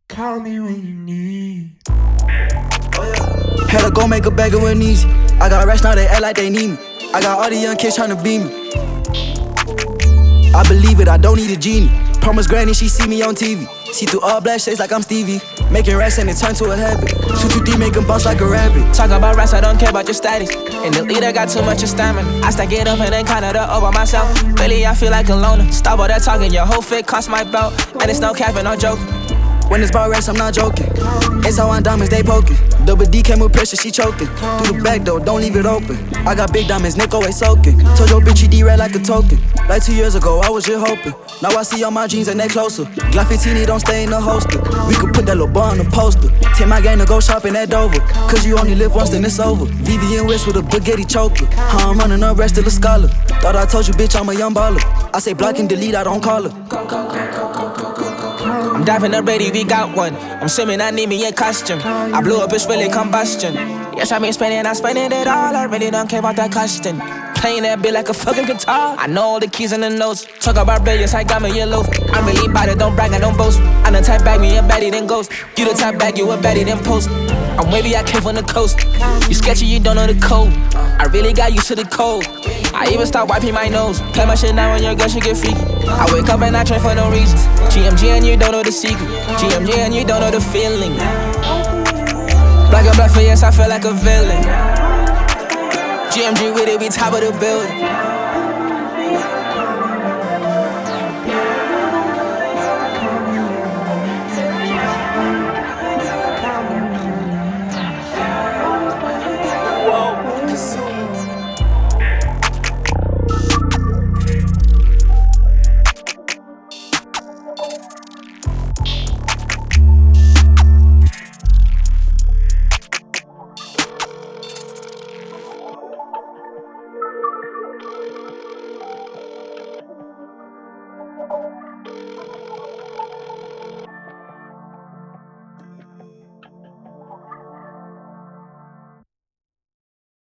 Call me when you need. Had to go make a bag, it wasn't easy. I got racks, now they act like they need me. I got all the young kids tryna be me. I believe it, I don't need a genie. Promise granny, she see me on TV. See through all black shades like I'm Stevie. Making racks and it turn to a habit. 223 make 'em bounce like a rabbit. Talk about racks, I don't care about your status. And the leader got too much stamina. I stack it up and then count it up over myself. Really, I feel like a loner. Stop all that talking, your whole fit cost my belt. And it's no capping, no joke. When it's about racks, I'm not joking. It's how I'm diamonds, they poking. Double D came with pressure, she choking. Through the back door, don't leave it open. I got big diamonds, Nick always soaking. Told your bitch she D-red like a token. Like 2 years ago, I was just hoping. Now I see all my dreams and they closer. Glock 15, don't stay in the holster. We could put that little bar on the poster. Take my gang to go shopping at Dover. Cause you only live once, then it's over. Vivian West with a baguette choker. How I'm running up, rest of the scholar. Thought I told you, bitch, I'm a young baller. I say block and delete, I don't call her. I'm diving up ready, we got one. I'm swimming, I need me a costume. I blew up, it's really combustion. Yes, I been spending, I'm spending it all. I really don't care about that costume. Playing that bit like a fucking guitar. I know all the keys and the notes. Talk about brilliance, I got me yellow. I'm really about it, don't brag, I don't boast. I'm the type bag me a baddie, then ghost. You the type bag, you a baddie, then post. I'm wavy, I came from the coast. You sketchy, you don't know the code. I really got used to the cold. I even stopped wiping my nose. Play my shit now when your girl should get freaky. I wake up and I train for no reason. GMG and you don't know the secret. GMG and you don't know the feeling. Black and black for yes, I feel like a villain. GMG with it, we top of the building.